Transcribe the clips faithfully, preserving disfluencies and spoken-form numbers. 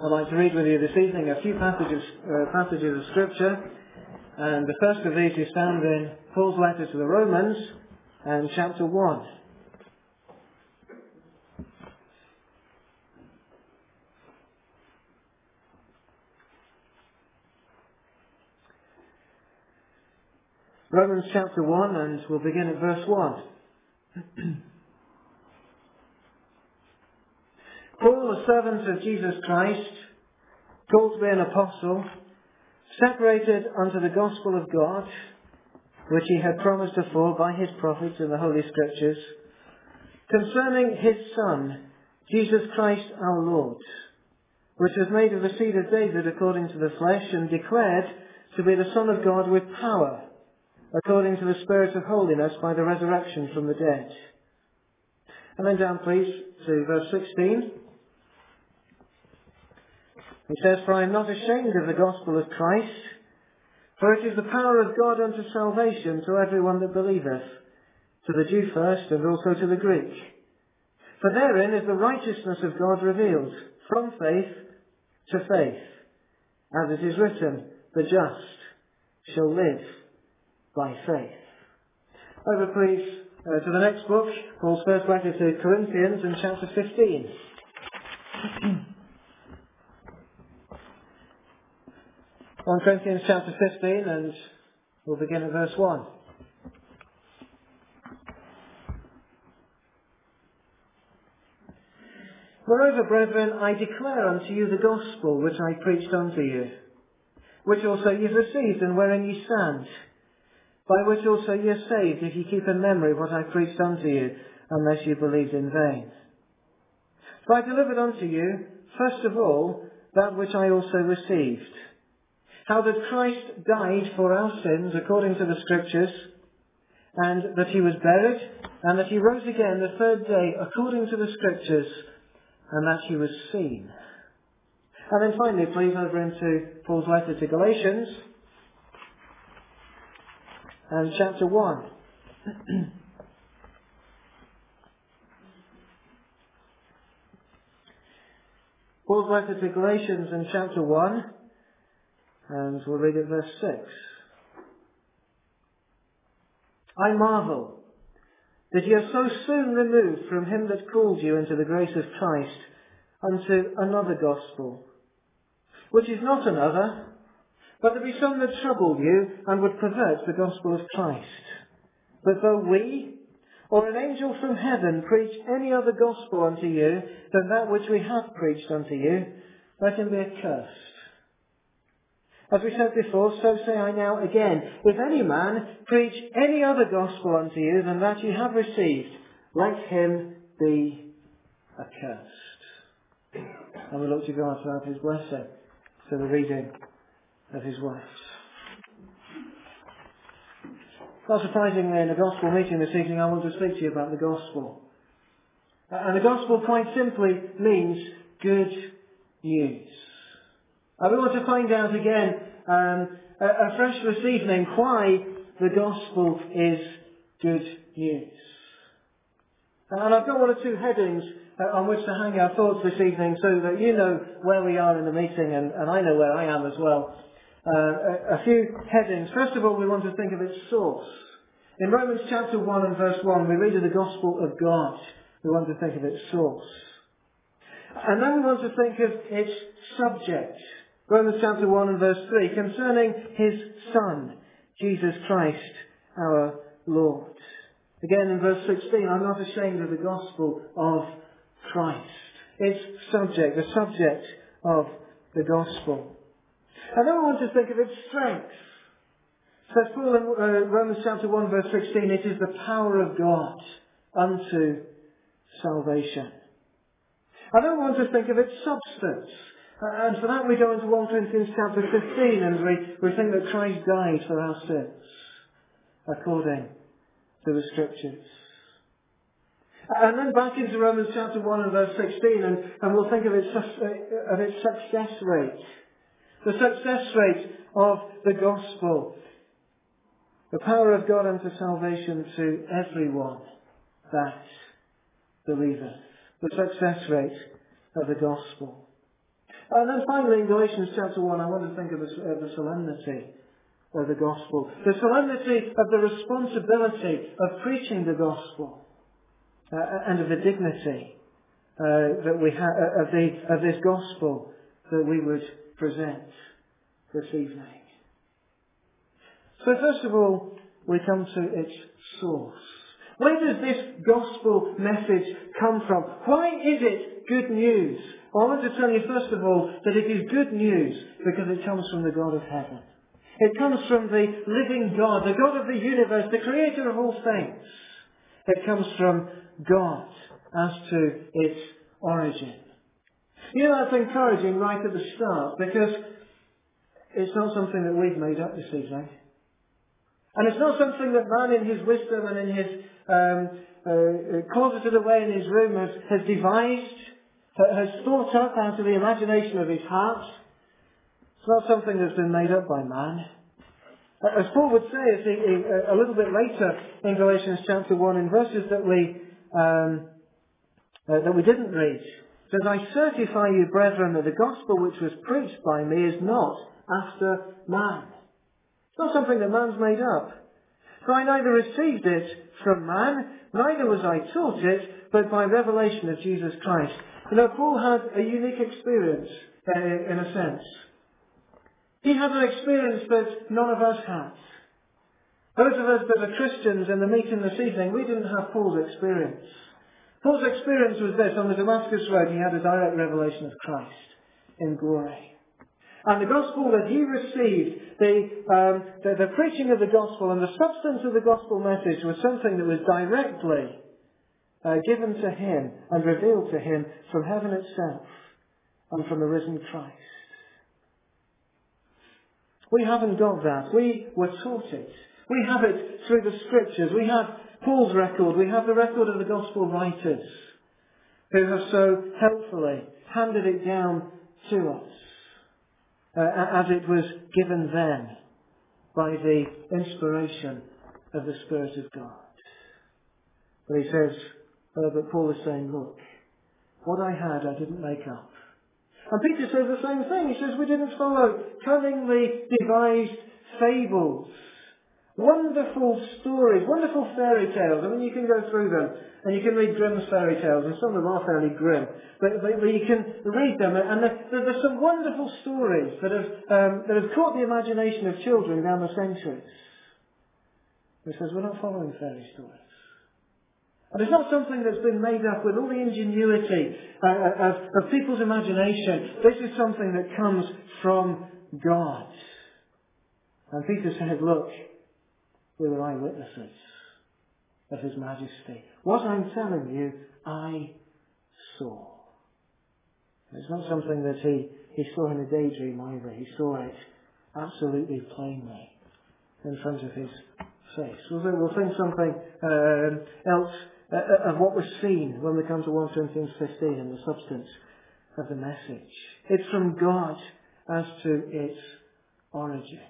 I'd like to read with you this evening a few passages, uh, passages of Scripture, and the first of these is found in Paul's letter to the Romans, and chapter one. Romans chapter one, and we'll begin at verse one. Paul, a servant of Jesus Christ, called to be an apostle, separated unto the gospel of God, which he had promised afore by his prophets in the Holy Scriptures, concerning his Son, Jesus Christ our Lord, which was made of the seed of David according to the flesh, and declared to be the Son of God with power, according to the Spirit of holiness by the resurrection from the dead. And then down please to verse sixteen. It says, For I am not ashamed of the gospel of Christ, for it is the power of God unto salvation to everyone that believeth, to the Jew first, and also to the Greek. For therein is the righteousness of God revealed, from faith to faith, as it is written, the just shall live by faith. Over please uh, to the next book, Paul's first letter to Corinthians, in chapter fifteen. First Corinthians chapter fifteen, and we'll begin at verse one. Moreover, brethren, I declare unto you the gospel which I preached unto you, which also ye received, and wherein ye stand, by which also ye are saved, if ye keep in memory what I preached unto you, unless ye believed in vain. For I delivered unto you, first of all, that which I also received, how that Christ died for our sins according to the Scriptures, and that he was buried, and that he rose again the third day according to the Scriptures, and that he was seen. And then finally, please, over into Paul's letter to Galatians, and chapter one. Paul's letter to Galatians in chapter one, and we'll read at verse six. I marvel that ye are so soon removed from him that called you into the grace of Christ unto another gospel, which is not another, but there be some that trouble you and would pervert the gospel of Christ. But though we, or an angel from heaven, preach any other gospel unto you than that which we have preached unto you, let him be accursed. As we said before, so say I now again, if any man preach any other gospel unto you than that ye have received, let him be accursed. And we look to God to have his blessing for the reading of his words. Not surprisingly, in a gospel meeting this evening, I want to speak to you about the gospel. And the gospel quite simply means good news. I want to find out again, um, afresh this evening, why the gospel is good news. And I've got one or two headings uh, on which to hang our thoughts this evening so that you know where we are in the meeting, and, and I know where I am as well. Uh, a, a few headings. First of all, we want to think of its source. In Romans chapter one and verse one, we read of the gospel of God. We want to think of its source. And then we want to think of its subject. Romans chapter one and verse three, concerning his Son, Jesus Christ, our Lord. Again in verse sixteen, I'm not ashamed of the gospel of Christ. Its subject, the subject of the gospel. And then we want to think of its strength. Says Paul in uh, Romans chapter one verse sixteen, it is the power of God unto salvation. And then we want to think of its substance. Uh, and for that we go into First Corinthians chapter fifteen, and we, we think that Christ died for our sins, according to the Scriptures. And then back into Romans chapter one and verse sixteen, and, and we'll think of its, uh, of its success rate. The success rate of the gospel. The power of God unto salvation to everyone that believeth. The success rate of the gospel. And then finally, in Galatians chapter one, I want to think of the, uh, the solemnity of the gospel. The solemnity of the responsibility of preaching the gospel, uh, and of the dignity uh, that we have uh, of, the, of this gospel that we would present this evening. So first of all, we come to its source. Where does this gospel message come from? Why is it good news? Well, I want to tell you first of all that it is good news because it comes from the God of heaven. It comes from the living God, the God of the universe, the creator of all things. It comes from God as to its origin. You know, that's encouraging right at the start because it's not something that we've made up this evening. And it's not something that man in his wisdom and in his um, uh, closeted away in his room has, has devised, has thought up out of the imagination of his heart. It's not something that's been made up by man. As Paul would say as he, he, a little bit later in Galatians chapter one, in verses that we um, uh, that we didn't read, says, I certify you, brethren, that the gospel which was preached by me is not after man. It's not something that man's made up. For I neither received it from man, neither was I taught it, but by revelation of Jesus Christ. You know, Paul had a unique experience, uh, in a sense. He had an experience that none of us had. Those of us that are Christians in the meeting this evening, we didn't have Paul's experience. Paul's experience was this: on the Damascus Road, he had a direct revelation of Christ in glory. And the gospel that he received, the, um, the, the preaching of the gospel and the substance of the gospel message was something that was directly uh, given to him and revealed to him from heaven itself and from the risen Christ. We haven't got that. We were taught it. We have it through the scriptures. We have Paul's record. We have the record of the gospel writers who have so helpfully handed it down to us. Uh, as it was given then by the inspiration of the Spirit of God. But he says, uh, but Paul is saying, look, what I had I didn't make up. And Peter says the same thing. He says we didn't follow cunningly devised fables, wonderful stories, wonderful fairy tales. I mean, you can go through them and you can read Grimm's fairy tales, and some of them are fairly grim. But, but, but you can read them, and there, there's some wonderful stories that have um, that have caught the imagination of children down the centuries. He says we're not following fairy stories. And it's not something that's been made up with all the ingenuity uh, of, of people's imagination. This is something that comes from God. And Peter said, look, we were eyewitnesses of His Majesty. What I'm telling you, I saw. It's not something that he, he saw in a daydream either. He saw it absolutely plainly in front of his face. We'll, we'll think something um, else uh, of what was seen when we come to First Corinthians fifteen and the substance of the message. It's from God as to its origin.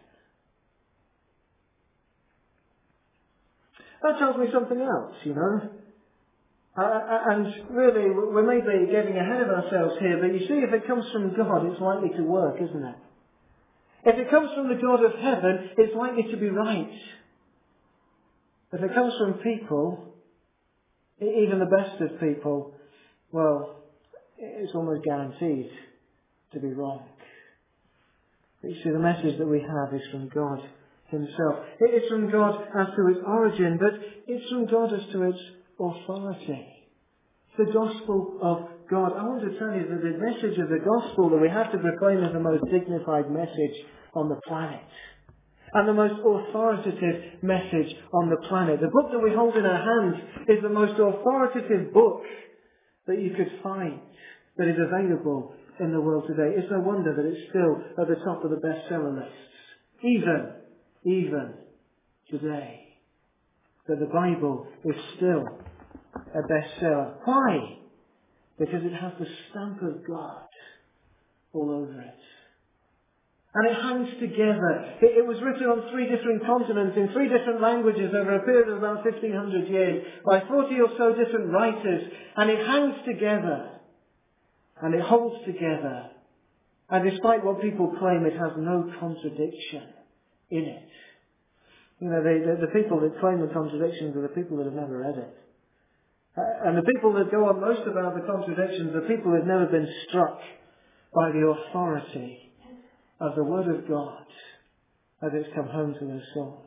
That tells me something else, you know. Uh, and really, we may be getting ahead of ourselves here, but you see, if it comes from God, it's likely to work, isn't it? If it comes from the God of heaven, it's likely to be right. If it comes from people, even the best of people, well, it's almost guaranteed to be wrong. But you see, the message that we have is from God Himself. It is from God as to its origin, but it's from God as to its authority. The gospel of God. I want to tell you that the message of the gospel that we have to proclaim is the most dignified message on the planet. And the most authoritative message on the planet. The book that we hold in our hands is the most authoritative book that you could find that is available in the world today. It's no wonder that it's still at the top of the bestseller lists. Even, even today. That the Bible is still a bestseller. Why? Because it has the stamp of God all over it. And it hangs together. It, it was written on three different continents, in three different languages over a period of about fifteen hundred years, by forty or so different writers. And it hangs together. And it holds together And despite what people claim, it has no contradiction in it. You know, the, the, the people that claim the contradictions are the people that have never read it. Uh, and the people that go on most about the contradictions are people who have never been struck by the authority of the Word of God as it's come home to their souls.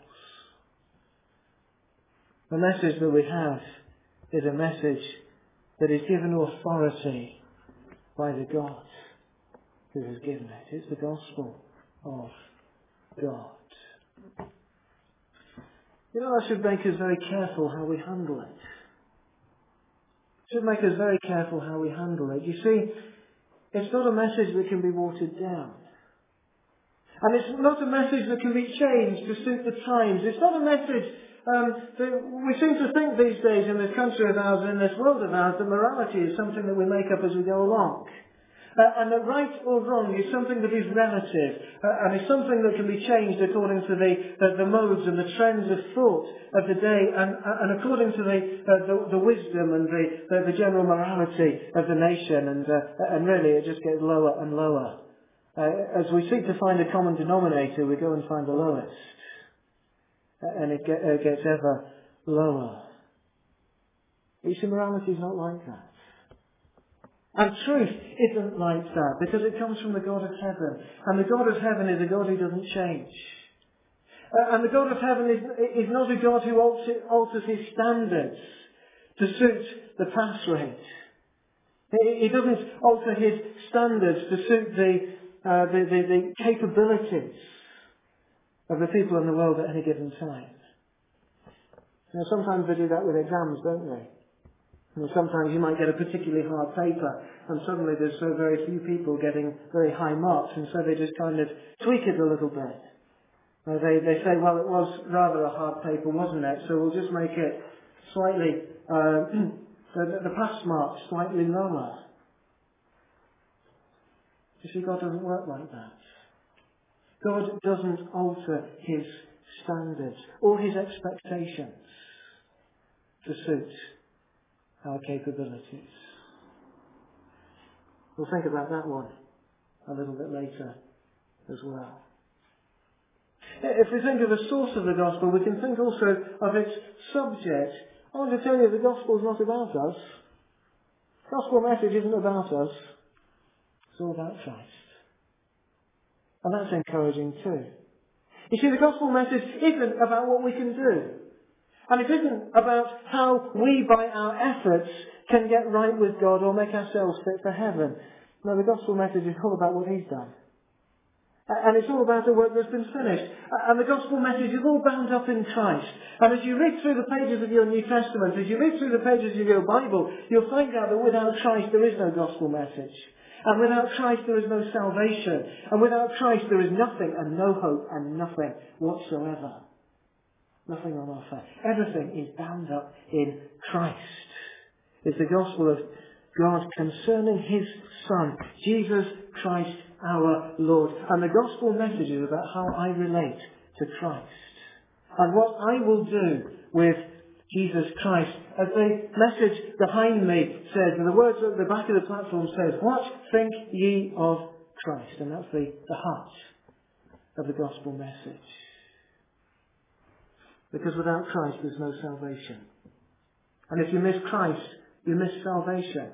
The message that we have is a message that is given authority by the God who has given it. It's the gospel of God. You know, that should make us very careful how we handle it. It should make us very careful how we handle it. You see, it's not a message that can be watered down. And it's not a message that can be changed to suit the times. It's not a message um, that we seem to think these days in this country of ours, in this world of ours, that morality is something that we make up as we go along. Uh, and that right or wrong is something that is relative, uh, and is something that can be changed according to the, uh, the modes and the trends of thought of the day, and, uh, and according to the, uh, the, the wisdom and the, the, the general morality of the nation, and, uh, and really it just gets lower and lower. Uh, as we seek to find a common denominator, we go and find the lowest, uh, and it get, uh, gets ever lower. You see, morality is not like that. And truth isn't like that, because it comes from the God of heaven. And the God of heaven is a God who doesn't change. Uh, and the God of heaven is, is not a God who alters, alters his standards to suit the pass rate. He, he doesn't alter his standards to suit the, uh, the, the, the capabilities of the people in the world at any given time. Now, sometimes they do that with exams, don't they? And sometimes you might get a particularly hard paper, and suddenly there's so very few people getting very high marks, and so they just kind of tweak it a little bit. Uh, they, they say, well, it was rather a hard paper, wasn't it? So we'll just make it slightly, uh, the, the pass mark slightly lower. You see, God doesn't work like that. God doesn't alter his standards or his expectations to suit our capabilities. We'll think about that one a little bit later as well. If we think of the source of the gospel, we can think also of its subject. I want to tell you, the gospel is not about us. The gospel message isn't about us. It's all about Christ. And that's encouraging too. You see, the gospel message isn't about what we can do. And it isn't about how we, by our efforts, can get right with God or make ourselves fit for heaven. No, the gospel message is all about what he's done. And it's all about the work that's been finished. And the gospel message is all bound up in Christ. And as you read through the pages of your New Testament, as you read through the pages of your Bible, you'll find out that without Christ there is no gospel message. And without Christ there is no salvation. And without Christ there is nothing and no hope and nothing whatsoever. Nothing on offer. Everything is bound up in Christ. It's the gospel of God concerning his Son, Jesus Christ our Lord. And the gospel message is about how I relate to Christ. And what I will do with Jesus Christ. As the message behind me says, and the words at the back of the platform says, what think ye of Christ? And that's the, the heart of the gospel message. Because without Christ there's no salvation. And if you miss Christ, you miss salvation.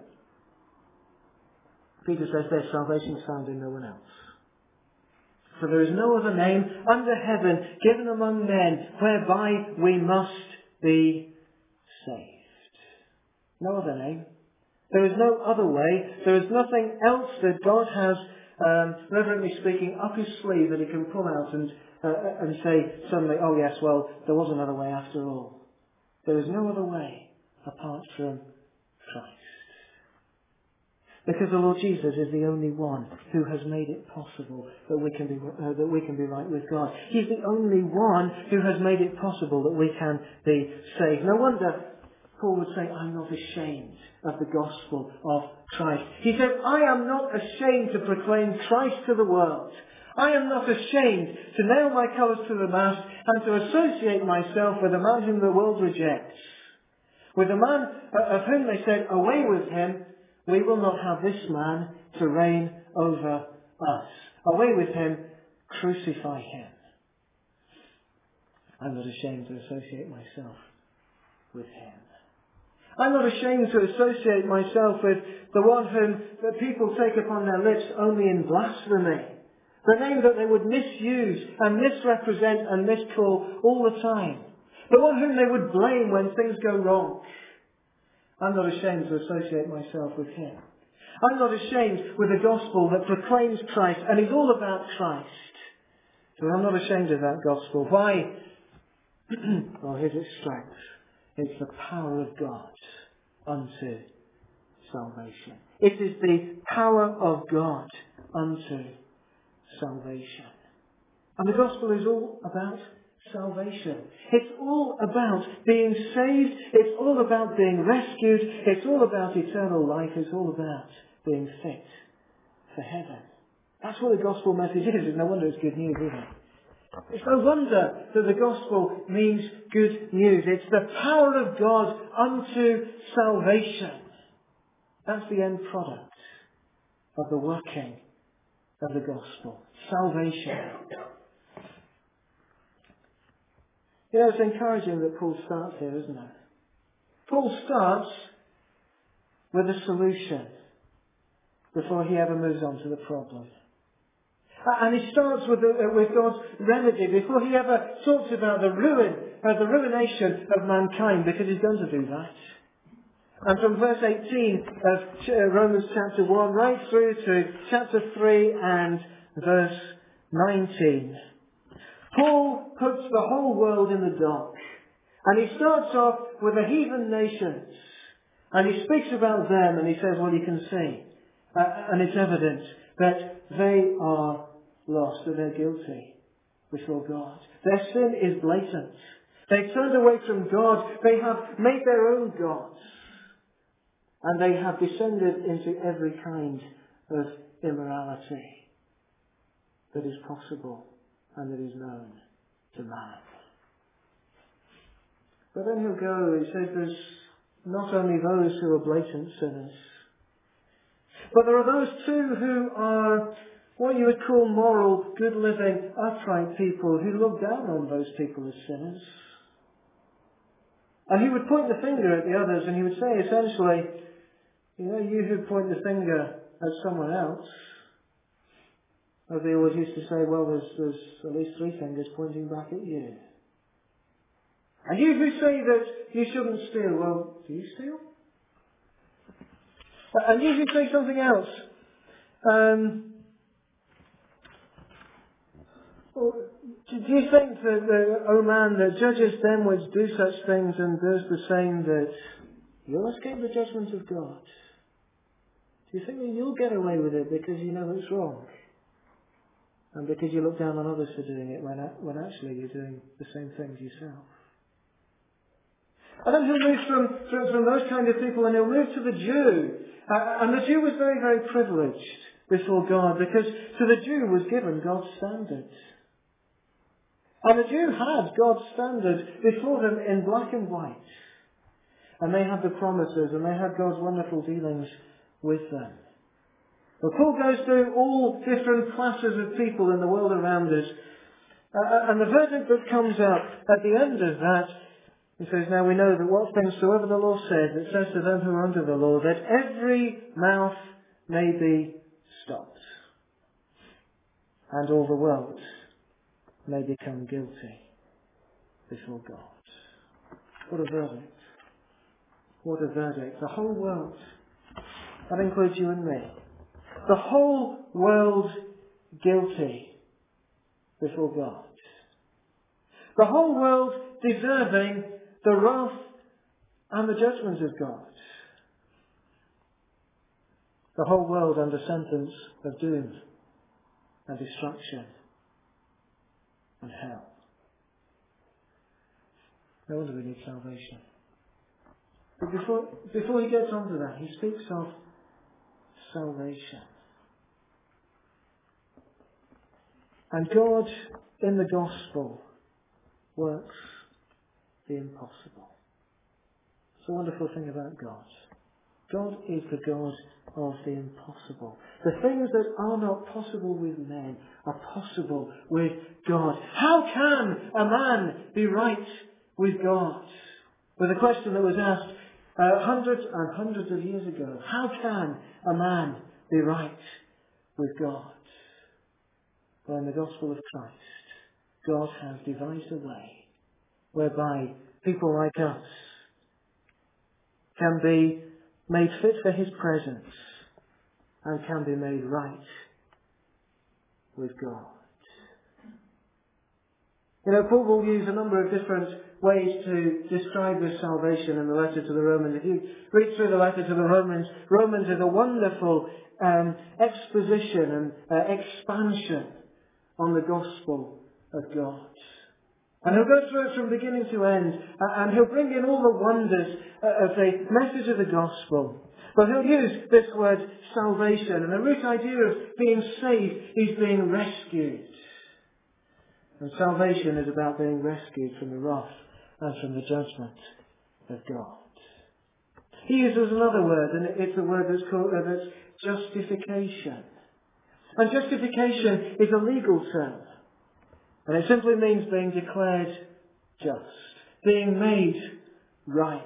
Peter says there's salvation found in no one else. For there is no other name under heaven given among men whereby we must be saved. No other name. There is no other way. There is nothing else that God has, um, reverently speaking, up his sleeve that he can pull out and Uh, and say suddenly, oh yes, well, there was another way after all. There is no other way apart from Christ. Because the Lord Jesus is the only one who has made it possible that we can be uh, that we can be right with God. He's the only one who has made it possible that we can be saved. No wonder Paul would say, I'm not ashamed of the gospel of Christ. He said, I am not ashamed to proclaim Christ to the world. I am not ashamed to nail my colours to the mast and to associate myself with a man whom the world rejects. With a man of whom they said, away with him, we will not have this man to reign over us. Away with him, crucify him. I'm not ashamed to associate myself with him. I'm not ashamed to associate myself with the one whom the people take upon their lips only in blasphemy. The name that they would misuse and misrepresent and miscall all the time. The one whom they would blame when things go wrong. I'm not ashamed to associate myself with him. I'm not ashamed with a gospel that proclaims Christ and is all about Christ. So I'm not ashamed of that gospel. Why? Well, here's its strength. It's the power of God unto salvation. It is the power of God unto salvation. And the gospel is all about salvation. It's all about being saved. It's all about being rescued. It's all about eternal life. It's all about being fit for heaven. That's what the gospel message is. It's no wonder it's good news, is it? It's no wonder that the gospel means good news. It's the power of God unto salvation. That's the end product of the working of the gospel. Salvation. You know, it's encouraging that Paul starts here, isn't it? Paul starts with a solution before he ever moves on to the problem. And he starts with, the, with God's remedy before he ever talks about the ruin, uh, the ruination of mankind, because he's going to do that. And from verse eighteen of Romans chapter one right through to chapter three and verse nineteen, Paul puts the whole world in the dock. And he starts off with the heathen nations. And he speaks about them and he says, well, you can see, uh, and it's evident that they are lost, that they're guilty before God. Their sin is blatant. They've turned away from God. They have made their own gods. And they have descended into every kind of immorality that is possible and that is known to man. But then he'll go, he says there's not only those who are blatant sinners, but there are those too who are what you would call moral, good living, upright people who look down on those people as sinners. And he would point the finger at the others and he would say essentially, you know, you who point the finger at someone else, as they always used to say, well, there's, there's at least three fingers pointing back at you. And you who say that you shouldn't steal, well, do you steal? And you who say something else, um, well, do you think that, the, oh man, that judges them which do such things and does the same, that you'll escape the judgment of God? Do you think that you'll get away with it because you know it's wrong? And because you look down on others for doing it when, when actually you're doing the same things yourself? And then he'll move from, from, from those kind of people and he'll move to the Jew. Uh, and the Jew was very, very privileged before God because to the Jew was given God's standard. And the Jew had God's standard before them in black and white. And they had the promises and they had God's wonderful dealings with them. But Paul goes through all different classes of people in the world around us. Uh, and the verdict that comes up at the end of that, he says, now we know that what things soever the law says, it says to them who are under the law, that every mouth may be stopped. And all the world may become guilty before God. What a verdict. What a verdict. The whole world. That includes you and me. The whole world guilty before God. The whole world deserving the wrath and the judgment of God. The whole world under sentence of doom and destruction and hell. No wonder we need salvation. But before, before he gets on to that, he speaks of salvation. And God, in the gospel, works the impossible. It's a wonderful thing about God. God is the God of the impossible. The things that are not possible with men are possible with God. How can a man be right with God? With a question that was asked uh, hundreds and hundreds of years ago. How can a man be right with God? Well, in the gospel of Christ, God has devised a way whereby people like us can be made fit for his presence and can be made right with God. You know, Paul will use a number of different ways to describe this salvation in the letter to the Romans. If you read through the letter to the Romans, Romans is a wonderful um, exposition and uh, expansion on the gospel of God. And he'll go through it from beginning to end, and he'll bring in all the wonders of the message of the gospel. But he'll use this word salvation, and the root idea of being saved is being rescued. And salvation is about being rescued from the wrath and from the judgment of God. He uses another word, and it's a word that's called uh, that's justification. And justification is a legal term. And it simply means being declared just, being made right.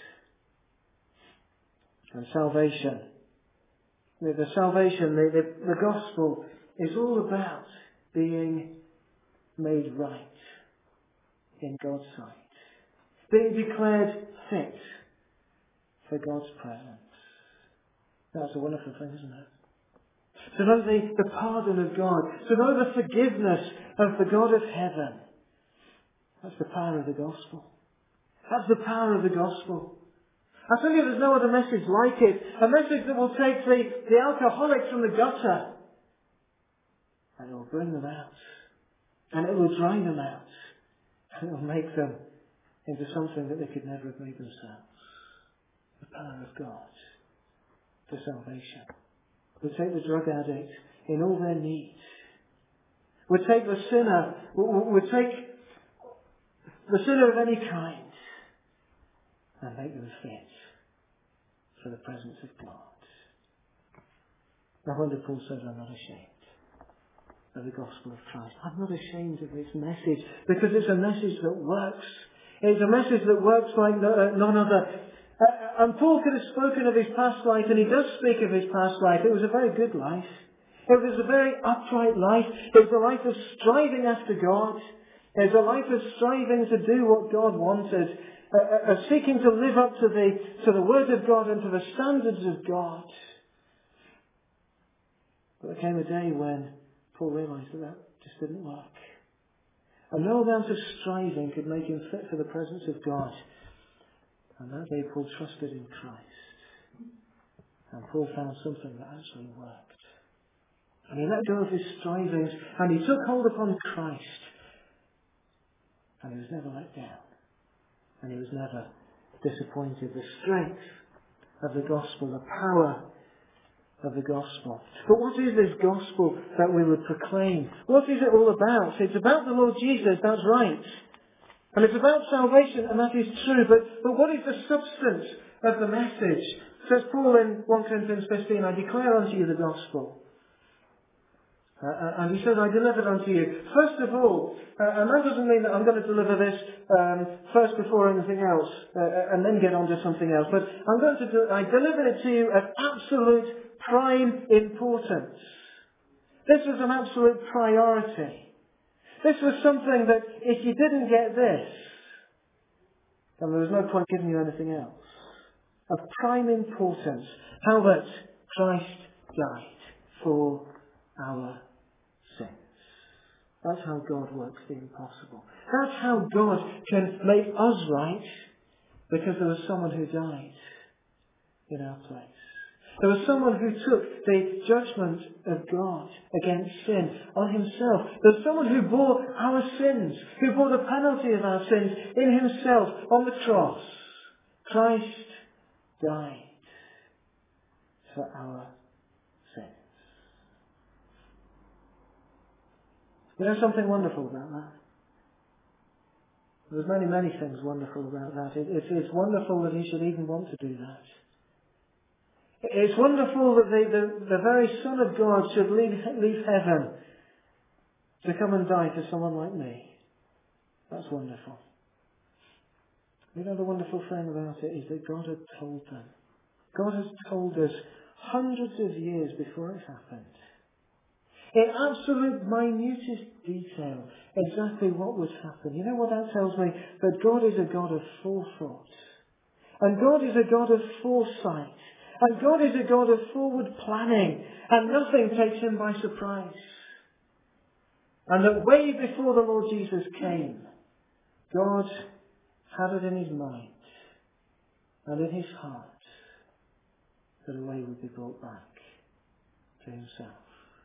And salvation, the, the salvation, the, the, the gospel is all about being made right in God's sight. Being declared fit for God's presence. That's a wonderful thing, isn't it? To know the, the pardon of God. To know the forgiveness of the God of heaven. That's the power of the gospel. That's the power of the gospel. I tell you, there's no other message like it. A message that will take the, the alcoholics from the gutter and it will bring them out. And it will dry them out. And it will make them into something that they could never have made themselves. The power of God for salvation. Would take the drug addict in all their needs. Would take the sinner, would take the sinner of any kind and make them fit for the presence of God. No wonder Paul says, I'm not ashamed of the gospel of Christ. I'm not ashamed of this message because it's a message that works. It's a message that works like none other. Uh, and Paul could have spoken of his past life, and he does speak of his past life. It was a very good life. It was a very upright life. It was a life of striving after God. It was a life of striving to do what God wanted, uh, of seeking to live up to the to the Word of God and to the standards of God. But there came a day when Paul realised that that just didn't work. And no amount of striving could make him fit for the presence of God. And that day Paul trusted in Christ. And Paul found something that actually worked. And he let go of his strivings and he took hold upon Christ. And he was never let down. And he was never disappointed. The strength of the gospel, the power of the gospel. But what is this gospel that we would proclaim? What is it all about? It's about the Lord Jesus, that's right. And it's about salvation, and that is true. But, but what is the substance of the message? Says Paul in First Corinthians fifteen, I declare unto you the gospel. Uh, and he says, I delivered unto you. First of all, uh, and that doesn't mean that I'm going to deliver this um, first before anything else, uh, and then get on to something else. But I'm going to do, I delivered it to you at absolute prime importance. This was an absolute priority. This was something that if you didn't get this, then there was no point giving you anything else. Of prime importance, how that Christ died for our sins. That's how God works the impossible. That's how God can make us right, because there was someone who died in our place. There was someone who took the judgment of God against sin on himself. There was someone who bore our sins, who bore the penalty of our sins in himself on the cross. Christ died for our sins. You know something wonderful about that? There's many, many things wonderful about that. It, it's, it's wonderful that he should even want to do that. It's wonderful that the, the, the very Son of God should leave, leave heaven to come and die for someone like me. That's wonderful. You know, the wonderful thing about it is that God had told them. God has told us hundreds of years before it happened, in absolute minutest detail, exactly what would happen. You know what that tells me? That God is a God of forethought. And God is a God of foresight. And God is a God of forward planning. And nothing takes him by surprise. And that way before the Lord Jesus came, God had it in his mind and in his heart that a way would be brought back to himself.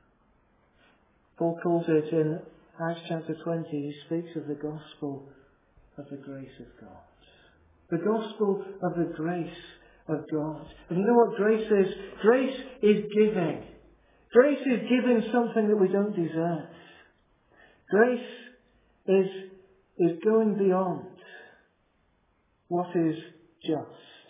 Paul calls it in Acts chapter twenty, he speaks of the gospel of the grace of God. The gospel of the grace of God. And you know what grace is? Grace is giving. Grace is giving something that we don't deserve. Grace is, is going beyond what is just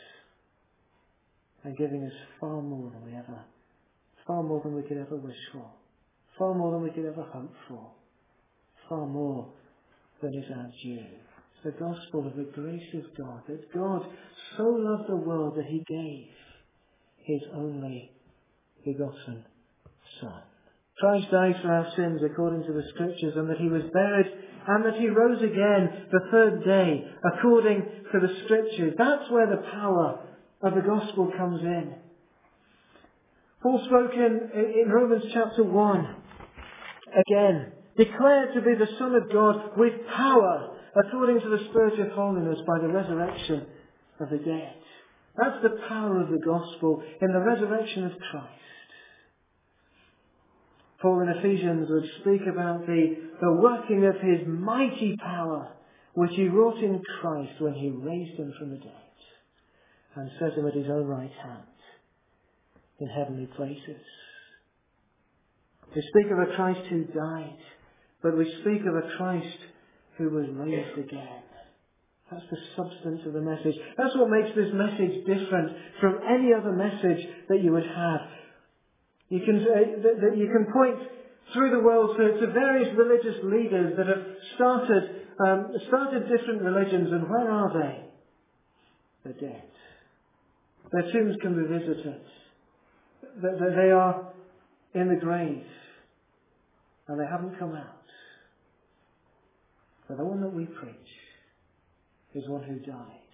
and giving us far more than we ever, far more than we could ever wish for, far more than we could ever hope for, far more than is our due. It's the gospel of the grace of God, that God so loved the world that he gave his only begotten Son. Christ died for our sins according to the Scriptures, and that he was buried, and that he rose again the third day according to the Scriptures. That's where the power of the gospel comes in. Paul spoke in, in Romans chapter one, again, declared to be the Son of God with power according to the Spirit of holiness by the resurrection of the dead. That's the power of the gospel in the resurrection of Christ. Paul in Ephesians would speak about the, the working of his mighty power, which he wrought in Christ when he raised him from the dead and set him at his own right hand in heavenly places. We speak of a Christ who died, but we speak of a Christ who was raised again. That's the substance of the message. That's what makes this message different from any other message that you would have. You can, uh, that you can point through the world to, to various religious leaders that have started, um, started different religions, and where are they? They're dead. Their tombs can be visited. They, they are in the grave, and they haven't come out. But the one that we preach is one who died,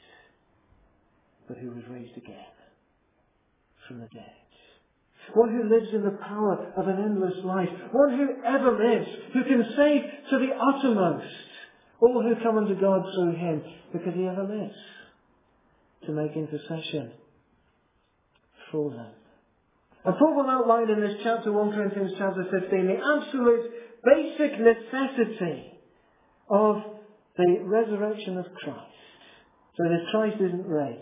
but who was raised again from the dead. One who lives in the power of an endless life. One who ever lives, who can save to the uttermost all who come unto God through him, because he ever lives to make intercession for them. And Paul will outline in this chapter, First Corinthians chapter fifteen, the absolute basic necessity of the resurrection of Christ. So that if Christ isn't raised,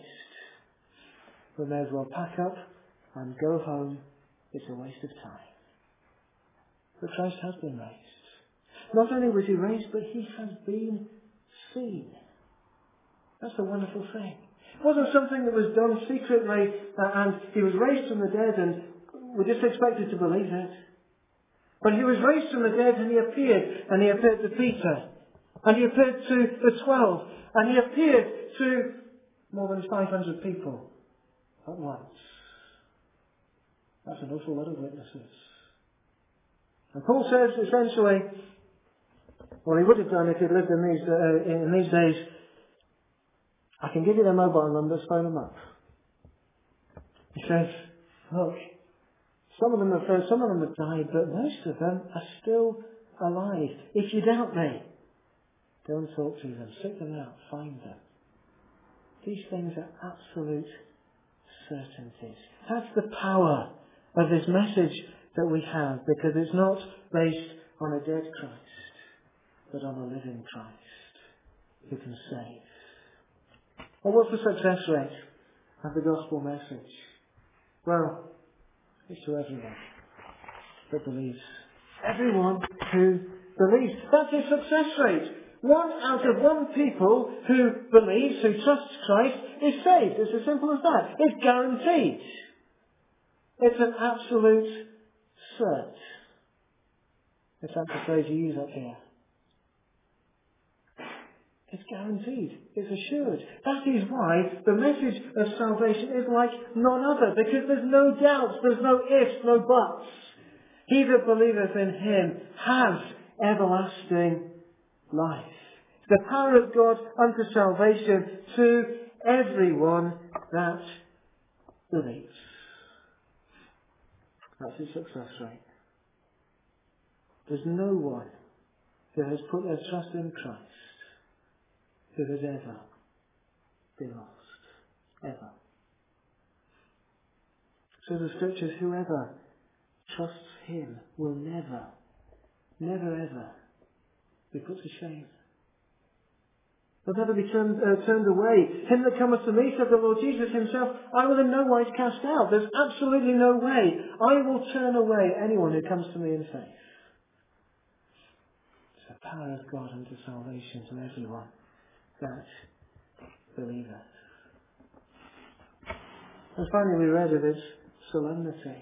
we may as well pack up and go home. It's a waste of time. But Christ has been raised. Not only was he raised, but he has been seen. That's the wonderful thing. It wasn't something that was done secretly uh, and he was raised from the dead and we just expected to believe it. But he was raised from the dead and he appeared. And he appeared to Peter. And he appeared to the twelve. And he appeared to more than five hundred people at once. That's an awful lot of witnesses. And Paul says essentially, well, he would have done if he'd lived in these, uh, in these days, I can give you their mobile numbers, phone them up. He says, look, some of them have, some of them have died, but most of them are still alive. If you doubt me, go and talk to them, seek them out, find them. These things are absolute certainties. That's the power of this message that we have, because it's not based on a dead Christ, but on a living Christ who can save. Well, what's the success rate of the gospel message? Well, it's to everyone that believes. Everyone who believes. That's its success rate. One out of one people who believes, who trusts Christ, is saved. It's as simple as that. It's guaranteed. It's an absolute cert. If that's the phrase you use up here. It's guaranteed. It's assured. That is why the message of salvation is like none other, because there's no doubts, there's no ifs, no buts. He that believeth in him has everlasting life. The power of God unto salvation to everyone that believes. That's his success rate. There's no one who has put their trust in Christ who has ever been lost. Ever. So the scriptures, whoever trusts him will never, never ever be put to shame. They'll never be turned, uh, turned away. Him that cometh to me, said the Lord Jesus himself, I will in no wise cast out. There's absolutely no way I will turn away anyone who comes to me in faith. It's the power of God unto salvation to everyone that believeth. And finally we read of its solemnity.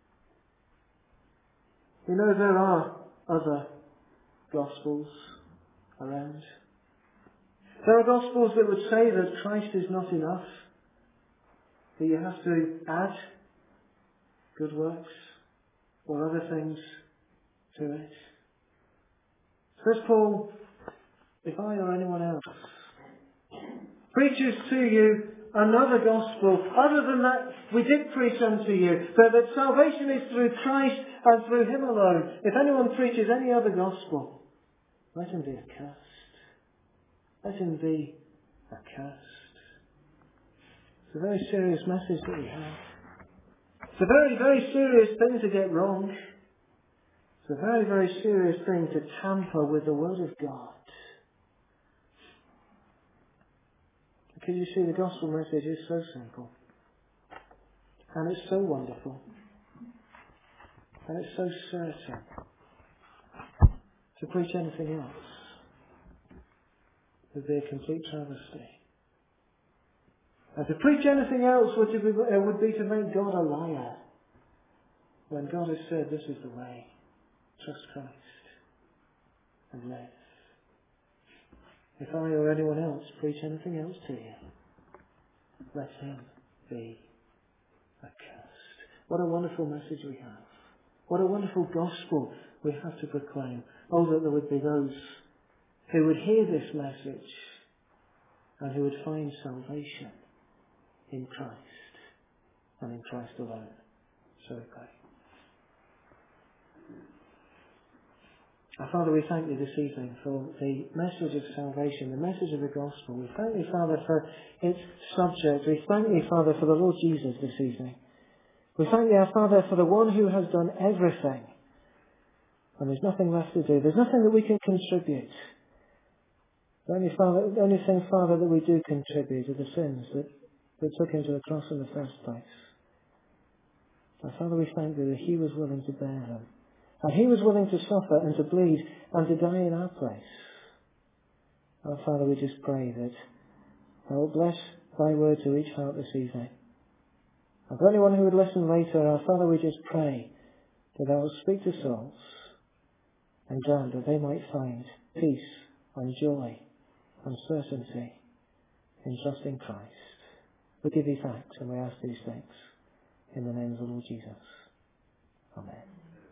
We know there are other Gospels around. There are Gospels that would say that Christ is not enough, that you have to add good works or other things to it. Says Paul, if I or anyone else preaches to you another gospel, other than that we did preach unto you, that, that salvation is through Christ and through him alone. If anyone preaches any other gospel, let him be accursed. Let him be accursed. It's a very serious message that we have. It's a very, very serious thing to get wrong. It's a very, very serious thing to tamper with the Word of God. Because you see, the gospel message is so simple. And it's so wonderful. And it's so certain. To preach anything else would be a complete travesty. And to preach anything else would be, uh, would be to make God a liar. When God has said, this is the way. Trust Christ and live. If I or anyone else preach anything else to you, let him be accursed. What a wonderful message we have. What a wonderful gospel we have to proclaim. Oh, that there would be those who would hear this message and who would find salvation in Christ and in Christ alone. So we pray. Our Father, we thank you this evening for the message of salvation, the message of the gospel. We thank you, Father, for its subject. We thank you, Father, for the Lord Jesus this evening. We thank you, our Father, for the one who has done everything. And there's nothing left to do. There's nothing that we can contribute. The only, Father, the only thing, Father, that we do contribute are the sins that, that took him to the cross in the first place. Our Father, we thank you that he was willing to bear them. And he was willing to suffer and to bleed and to die in our place. Our Father, we just pray that thou wilt bless thy word to each heart this evening. And for anyone who would listen later, our Father, we just pray that thou wilt speak to souls and grant that they might find peace and joy and certainty in trusting Christ. We give thee thanks and we ask these things in the name of the Lord Jesus. Amen.